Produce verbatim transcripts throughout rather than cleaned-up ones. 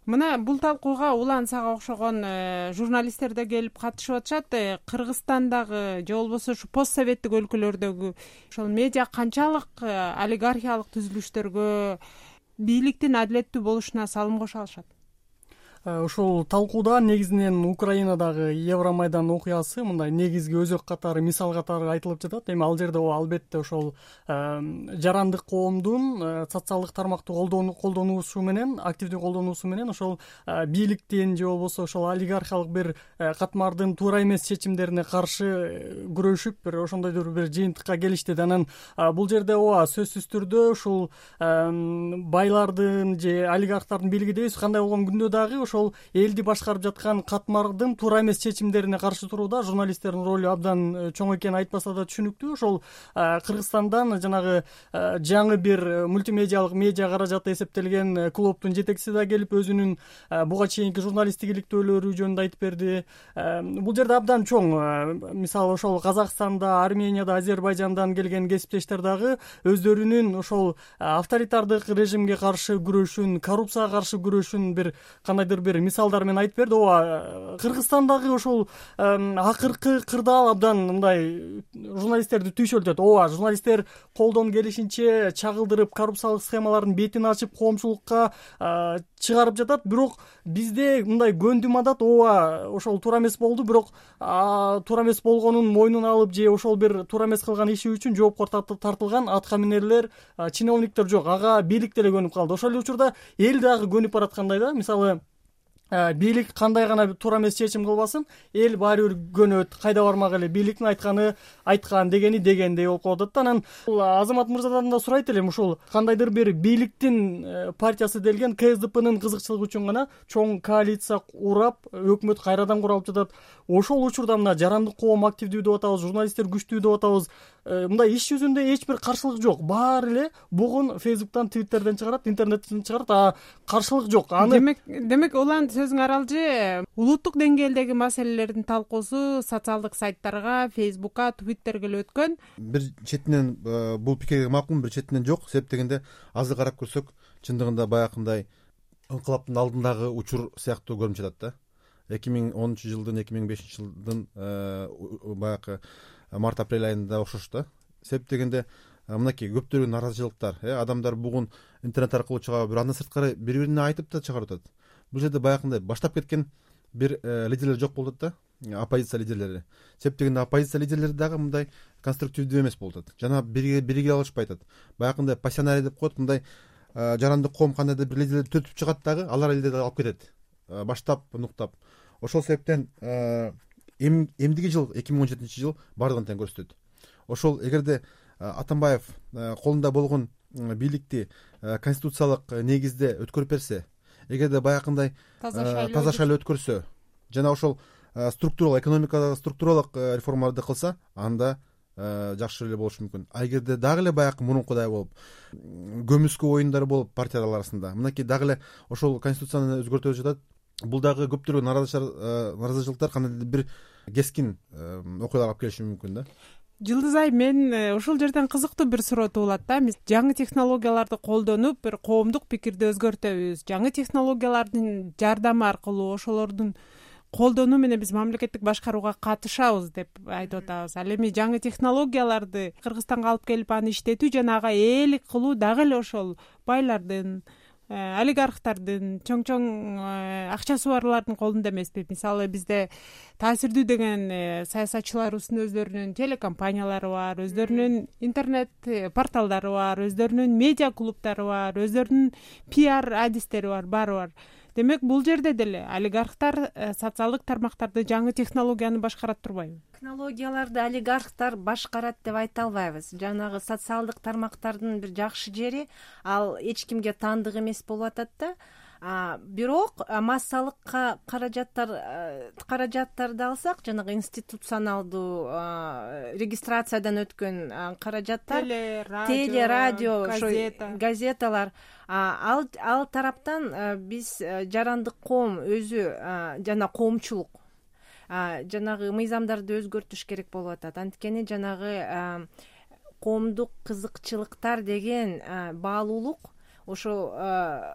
Мына бул талкууга улан сага окшогон журналисттер да келип катышып атышат. Кыргызстандагы же болбосо ушу пост советтик өлкөлөрдөгү ошол медиа канчалык олигархиялык түзүлүштөргө, бийликтин адилеттүү болушуна салым кошо алышат? Ушул талкууда негизинен Украинадагы Евромайдан окуясы мындай негизги өзөк катары, мисал катары айтылып жатат. Эми ал жерде албетте ошол жарандык коомдун социалдык тармакты колдонуусу менен, активдүү колдонуусу менен ошол бийликтин же болбосо ошол олигархиялык бир катмардын туура эмес чечимдерине каршы күрөшүп, бир ошондойдур бир жыйынтыкка келишти. Анан бул жерде ооба сөзсүз түрдө ушул байлардын же олигархтардын бийлиги дейбиз, кандай болгон күндө дагы ошол элди башкарып жаткан катмардын туура эмес чечимдерине каршы турууда журналисттердин ролу абдан чоң экени айтпаса да түшүнүктүү. Ошол Кыргызстандан жанагы жаңы бир мультимедиалык медиа каражаты эсептелген клубтун жетекчиси да келип өзүнүн буга чейинки журналисттик иликтөөлөрү жөнүндө айтып берди. Бул жерде абдан чоң, мисалы ошол Казакстанда, Арменияда, Азербайжандан келген кесиптештер дагы өздөрүнүн ошол авторитардык режимге каршы күрөшүн, коррупцияга каршы күрөшүн бир кандайдыр бир мисалдар менен айтып берди. Ооба, Кыргызстандагы ошол акыркы кырдаал абдан мындай журналисттерди түйшөлтөт. Ооба, журналисттер колдон келишинче чагылдырып, коррупциялык схемалардын бетин ачып, коомчулукка чыгарып жатат. Бирок бизде мындай көндүм адат, ооба, ошол туура эмес болду, бирок туура эмес болгонун мойнуна алып же ошол бир туура эмес кылган иши үчүн жоопко тартылган атка минерлер, чиновниктер жок. Ага бийлик деле көнүп калды. Ошол эле учурда эл дагы көнүп бараткандай да. Мисалы бийлик кандай гана туура эмес чечим кылбасын, эл баары бир көнөт, кайда бармак эле, бийликтин айтканы айткан, дегени дегендей болуп калып атат. Анан Азамат мырзадан да сурайт элем, ушул кандайдыр бир бийликтин партиясы делген КСДПнын кызыкчылыгы үчүн гана чоң коалиция урап, өкмөт кайрадан куралып жатат. Ошол учурда мына жарандык коом активдүү деп атабыз, журналисттер күчтүү деп атабыз. Мындай иш жүзүндө эч бир каршылык жок. Баары эле бугун Фейсбуктан, Твиттерден чыгарат, интернеттен чыгарат, а каршылык жок. Аны демек, демек улан сөзүң аралжы улуттук деңгээлдеги маселелердин талкуусу социалдык сайттарга, Фейсбукка, Твиттерге эле өткөн. Бир четинен бул пикирге макул, бир четинен жок. Себеп дегенде азыр карап көрсөк, чындыгында баягындай ыңкылаптын алдындагы учур сыяктуу көрүнүп жатат да. эки миң онунчу жылдын, эки миң бешинчи жылдын баягы март-апрель айында окшош да. Себеп дегенде мынакей көптөгөн наразычылыктар, адамдар бугун интернет аркылуу чыгып, бир андан сырткары бири-бирине айтып да чыгарып атат. Бул жерде баягындай баштап кеткен бир лидерлер жок болуп атат да, оппозиция лидерлери. Себеп дегенде оппозиция лидерлери дагы мындай конструктивдүү эмес болуп атат. Жана бирге алышпай атат. Баягындай пассионарий деп коет, мындай жарандык коом кандайдыр бир лидерлерди төртүп чыгат дагы, алар элди алып кетет. Баштап, нуктап. Ошол себептен эмдиги жыл, эки миң он жетинчи жыл бардыгын тең көрсөтөт. Ошол эгерде Атамбаев колунда болгон бийликти конституциялык негизде өткөрүп берсе, эгерде баягындай таза шайлоо өткөрсө, жана ошол структуралык, экономикадагы структуралык реформаларды кылса, анда жакшы эле болушу мүмкүн. А эгерде дагы эле баягы мурункудай болуп, көмүскө оюндар болуп партиялар арасында, мынакей дагы эле ошол конституцияны өзгөртүп жатат. Бул дагы көптөгөн наразычылыктар кандайдыр бир кескин окуялар алып келиши мүмкүн да. Жылдыз Ай, мен ушул жерден кызыктуу бир суроо туулат да. Биз жаңы технологияларды колдонуп, бир коомдук пикирди өзгөртөбүз. Жаңы технологиялардын жардамы аркылуу ошолордун колдонуу менен биз мамлекеттик башкарууга катышабыз деп айтып атабыз. Ал эми жаңы технологияларды Кыргызстанга алып келип аны иштетүү жана ага ээлик кылуу дагы эле ошол байлардын, олигархтардын, чоң-чоң акчасы барлардын колунда эмеспи? Мисалы бизде таасирдүү деген саясатчыларыбыздын өздөрүнүн телекомпаниялары бар, өздөрүнүн интернет порталдары бар, өздөрүнүн медиа клубтары бар, өздөрүнүн пиар адистери бар, баары бар. Демек бул жерде деле олигархтар социалдык тармактарды, жаңы технологияны башкарат турбайбы? Технологияларды олигархтар башкарат деп айта албайбыз. Жанагы социалдык тармактардын бир жакшы жери, ал эч кимге таандык эмес болуп атат да. Бирок массалык каражаттар каражаттарды алсак, жанагы институционалдуу регистрациядан өткөн каражаттар, теле, радио, газеталар, ал ал тараптан биз жарандык коом өзү жана коомчулук жанагы мыйзамдарды өзгөртүш керек болуп атат. Анткени жанагы коомдук кызыкчылыктар деген баалуулук ошо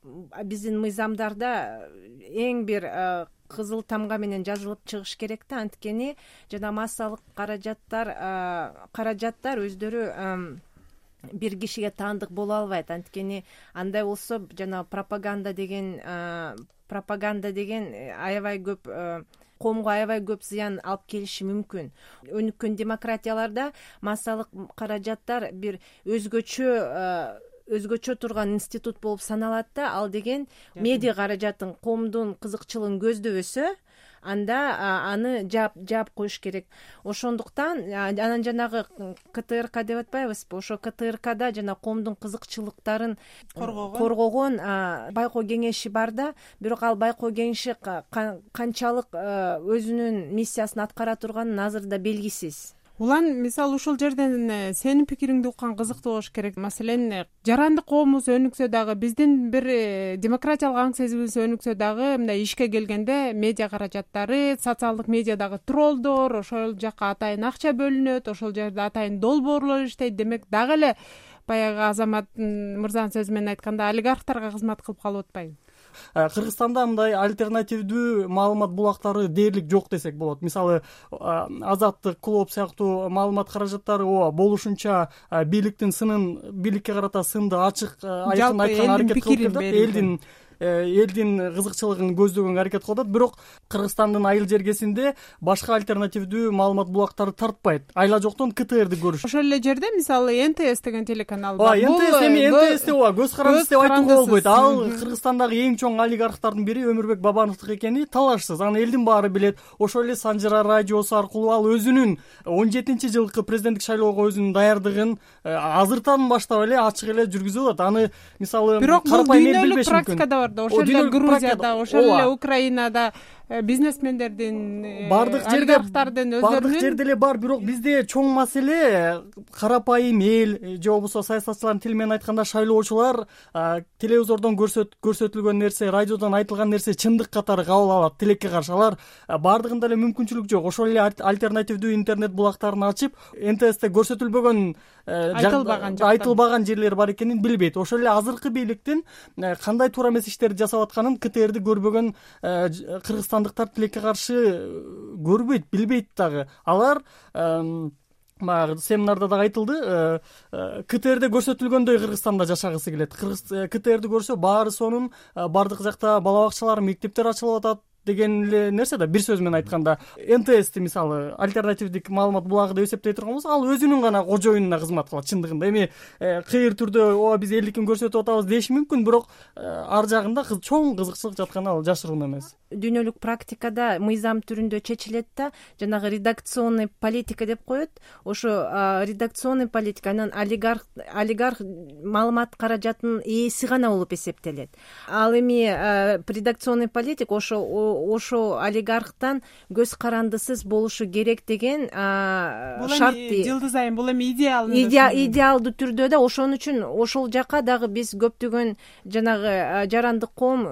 биздин мыйзамдарда эң бир кызыл тамга менен жазылып чыгыш керек да, анткени жана массалык каражаттар каражаттар өздөрү бир кишиге таандык боло албайт. Анткени андай болсо жана пропаганда деген пропаганда деген аябай көп коомго аябай көп зыян алып келиши мүмкүн. Өнүккөн демократияларда массалык каражаттар бир өзгөчө өзгөчө турган институт болуп саналат да, ал деген медиа каражатын, коомдун кызыкчылыгын көздөбөсө, анда аны жаап жаап коюш керек. Ошондуктан анан жанагы КТРК деп атпайбызбы, ошо КТРКда жана коомдун кызыкчылыктарын коргогон байкоо кеңеши бар да, бирок ал байкоо кеңеши канчалык өзүнүн миссиясын аткара турганы азырда белгисиз. Улан, мисалы ушул жерден сенин пикириңди уккан кызыктуу болуш керек. Маселен, жарандык коомубуз өнүксө дагы, биздин бир демократиялык аң сезимибиз өнүксө дагы, мындай ишке келгенде медиа каражаттары, социалдык медиадагы троллдор, ошол жакка атайын акча бөлүнөт, ошол жерде атайын долбоорлор иштейт. Демек, дагы эле баягы Азамат мырзанын сөзү менен айтканда, олигархтарга кызмат кылып калып атпайбы? Кыргызстанда мындай альтернативдүү маалымат булактары дээрлик жок десек болот. Мисалы, Азаттык, Клоп сыяктуу маалымат каражаттары ооба болушунча бийликтин сынын, бийликке карата сынды ачык айкын айткан аракет кылып келет, элдин элдин кызыкчылыгын көздөгөнгө аракет кылып атат. Бирок Кыргызстандын айыл жергесинде башка альтернативдүү маалымат булактары тартпайт. Айла жоктон КТРди көрүш. Ошол эле жерде мисалы эн тэ эс деген телеканал бар. Ооба, эн тэ эс эми эн тэ эс ооба көз карандысыз деп айтууга болбойт. Ал Кыргызстандагы эң чоң олигархтардын бири Өмүрбек Бабановдук экени талашсыз. Аны элдин баары билет. Ошол эле Санжара радиосу аркылуу ал өзүнүн он жетинчи жылкы президенттик шайлоого өзүнүн даярдыгын азыртан баштап эле ачык эле жүргүзүп атат. Аны мисалы карапайым эл билбеш мүмкүн. Ошол эле Грузияда, ошол эле Украинада бизнесмендердин, бардык жерде олигархтардын өздөрүнүн бардык жерде эле бар. Бирок бизде чоң маселе карапайым эл же болбосо саясатчылардын тили менен айтканда шайлоочулар телевизордон көрсөтүлгөн нерсе, радиодон айтылган нерсе чындык катары кабыл алат. Тилекке каршы алар бардыгында эле мүмкүнчүлүк жок. Ошол эле альтернативдүү интернет булактарын ачып, эн тэ эсте көрсөтүлбөгөн айтылбаган айтылбаган жерлер бар экенин билбейт. Ошол эле азыркы бийликтин кандай туура эмес иштерди жасап атканын КТРди көрбөгөн кыргызстандыктар тилекке каршы көрбөйт, билбейт дагы. Алар баягы семинарда дагы айтылды, КТРде көрсөтүлгөндөй Кыргызстанда жашагысы келет. КТРди көрсө баары сонун, бардык жакта бала бакчалар, мектептер ачылып атат деген эле нерсе да. Бир сөз менен айтканда, эн тэ эсти мисалы альтернативдик маалымат булагы деп эсептей турган болсо, ал өзүнүн гана кожоюнуна кызмат кылат чындыгында. Эми кыйыр түрдө ооба биз элдикин көрсөтүп атабыз деши мүмкүн, бирок ар жагында чоң кызыкчылык жатканы ал жашыруун эмес. Дүйнөлүк практикада мыйзам түрүндө чечилет да, жанагы редакционный политика деп коет. Ошо редакционный политика анан олигарх олигарх маалымат каражатынын ээси гана болуп эсептелет. Ал эми редакционный политика ошо ошо олигархтан көз карандысыз болушу керек деген шарт. Жылдыз айым, бул эми идеал идеалдуу түрдө да. Ошон үчүн ошол жака дагы биз көптөгөн жанагы жарандык коом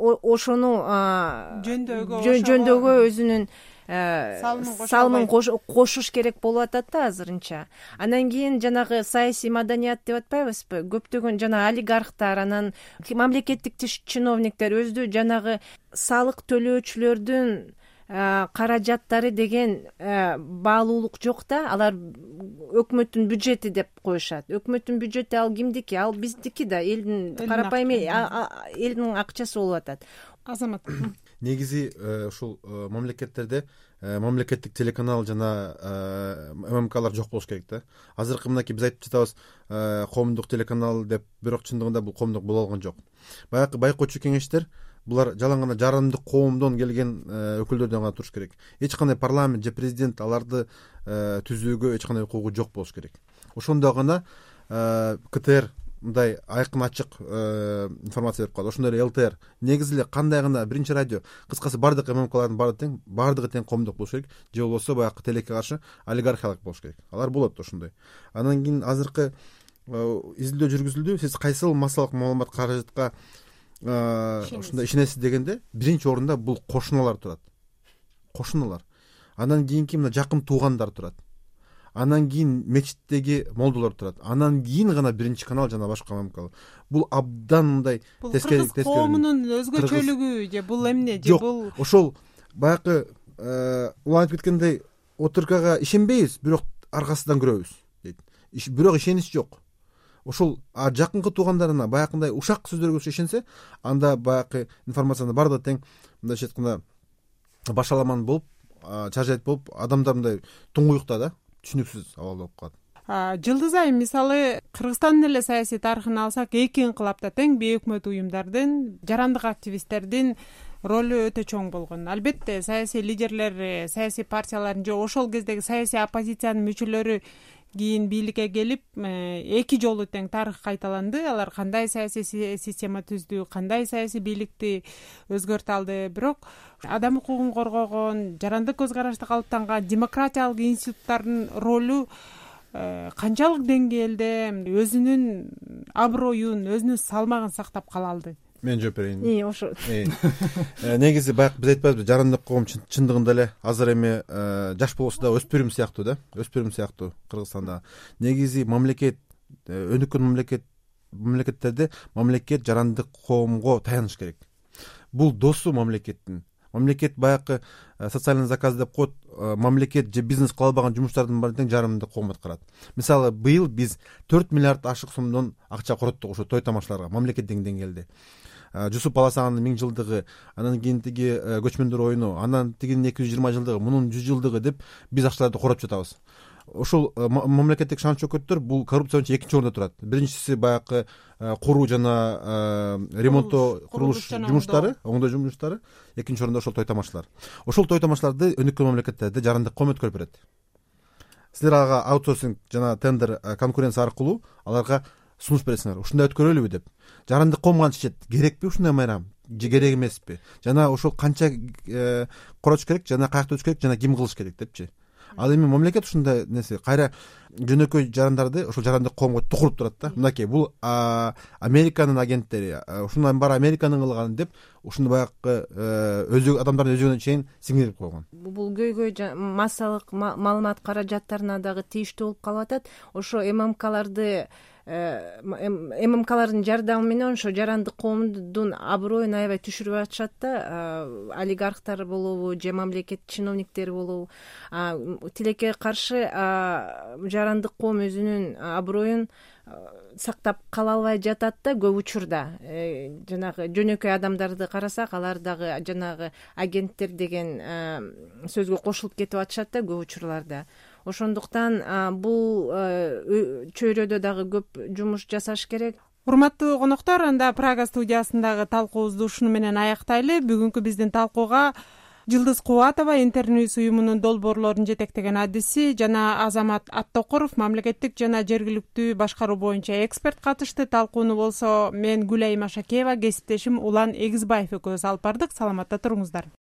ошону жөндөөгө өзүнүн салымын кошуш керек болуп атат да азырынча. Анан кийин жанагы саясий маданият деп атпайбызбы? Көптөгөн жана олигархтар, анан мамлекеттик чиновниктер өзү жанагы салык төлөөчүлөрдүн каражаттары деген баалуулук жок да. Алар өкмөттүн бюджети деп коюшат. Өкмөттүн бюджети ал кимдики? Ал биздики да, элдин карапайым элдин акчасы болуп атат. Азамат, негизи ушул мамлекеттерде мамлекеттик телеканал жана эм эм калар жок болуш керек да. Азыркы мынакей биз айтып жатабыз коомдук телеканал деп, бирок чындыгында бул коомдук боло алган жок. Баягы байкоочу кеңештер булар жалаң гана жарандык коомдон келген өкүлдөрдөн гана туруш керек. Эч кандай парламент же президент аларды түзүүгө эч кандай укугу жок болуш керек. Ошондо гана КТР мындай айкын ачык информация берип калат. Ошондой эле эл тэ эр негизи эле кандай гана биринчи радио, кыскасы бардык эм эм калардын баары тең, бардыгы тең коомдук болуш керек. Же болбосо баягы тилекке каршы олигархиялык болуш керек. Алар болот ошондой. Анан кийин азыркы изилдөө жүргүзүлдү. Сиз кайсыл массалык маалымат каражатка ушундай ишенесиз дегенде, биринчи орунда бул кошуналар турат. Кошуналар. Андан кийинки мына жакын туугандар турат. анан кийин мечиттеги молдолор турат, анан кийин гана биринчи канал жана башка мамлекет. Бул абдан мындай тескери кыргыз коомунун өзгөчөлүгү же бул эмне же бул ошол баягы улам айтып кеткендей отуркага ишенбейбиз, бирок аркасынан көрөбүз дейт. Бирок ишенич жок. Ошол жакынкы туугандарына баягындай ушак сөздөргө ишенсе, анда баягы информациянын баардыгы тең мындайча айтканда башаламан болуп, чаржайт болуп, адамдар мындай туңгуюкта да, түшүнүксүз абалда болуп калат. Жылдыз айым мисалы Кыргызстандын эле саясий тарыхын алсак, эки инкылапта тең бейөкмөт уюмдардын, жарандык активисттердин ролу өтө чоң болгон. Албетте саясий лидерлер, саясий партиялардын же ошол кездеги саясий оппозициянын мүчөлөрү кийин бийликке келип эки жолу тең тарых кайталанды. Алар кандай саясий система түздү, кандай саясий бийликти өзгөртө алды. Бирок адам укугун коргогон, жарандык көз карашты калыптанган демократиялык институттардын ролу канчалык деңгээлде өзүнүн аброюн, өзүнүн салмагын сактап кала алды? Мен жооп берейин. Ошо. Негизи баягы биз айтпайбызбы, жарандык коом чындыгында эле азыр эми жаш болсо да өспүрүм сыяктуу да, өспүрүм сыяктуу Кыргызстанда. Негизи мамлекет, өнүккөн мамлекет мамлекеттерде мамлекет жарандык коомго таяныш керек. Бул досу мамлекеттин. Мамлекет баягы социальный заказ деп коет, мамлекет же бизнес кыла албаган жумуштардын баарын тең жарандык коом аткарат. Мисалы, быйыл биз төрт миллиард ашык сомдон акча короттук ошо той тамашаларга мамлекеттик деңгээлде. Жусуп Баласагандын миң жылдыгы, анан кийин тиги көчмөндөр оюну, анан тигинин эки жүз жыйырма жылдыгы, мунун жүз жылдыгы деп биз акчаларды короп жатабыз. Ошол мамлекеттик шан чөкөттөр бул коррупция боюнча экинчи орунда турат. Биринчиси баягы куруу жана ремонттоо, курулуш жумуштары, оңдоо жумуштары, экинчи орунда ошол той тамашалар. Ошол той тамашаларды өнүккөн мамлекеттерде жарандык коом өткөрүп берет. Силер ага аутсорсинг жана тендер конкуренция аркылуу аларга сунуш бересиңер. Ушундай өткөрөлүбү деп. Жарандык коом гана чечет. Керекпи ушундай майрам? Же керек эмеспи? Жана ошол канча коротуш керек, жана каякта өтүш керек, жана ким кылыш керек депчи. Ал эми мамлекет ушундай нерсе кайра жөнөкөй жарандарды ошол жарандык коомго тукуруп турат да. Мынакей бул Американын агенттери, ушундан баары Американын кылганы деп ушуну баягы өзү адамдардын өзүнө чейин сиңирип койгон. Бул көйгөй массалык маалымат каражаттарына дагы тийиштүү болуп калып атат. Ошо ММКларды ММКлардын жардамы менен ошо жарандык коомдун аброюн аябай түшүрүп атышат да. Олигархтар болобу же мамлекет чиновниктери болобу, тилекке каршы жарандык коом өзүнүн аброюн сактап кала албай жатат да. Көп учурда жанагы жөнөкөй адамдарды карасак, алар дагы жанагы агенттер деген сөзгө кошулуп кетип атышат да көп учурларда. Ошондуктан бул чөйрөдө дагы көп жумуш жасаш керек. Урматтуу коноктор, анда Прага студиясындагы талкуубузду ушуну менен аяктайлы. Бүгүнкү биздин талкууга Жылдыз Кубатова, Интерньюс уюмунун долбоорлорун жетектеген адиси, жана Азамат Аттокуров, мамлекеттик жана жергиликтүү башкаруу боюнча эксперт катышты. Талкууну болсо мен Гүлайым Ашакеева, кесиптешим Улан Эгизбаев экөөбүз алып бардык. Саламатта туруңуздар.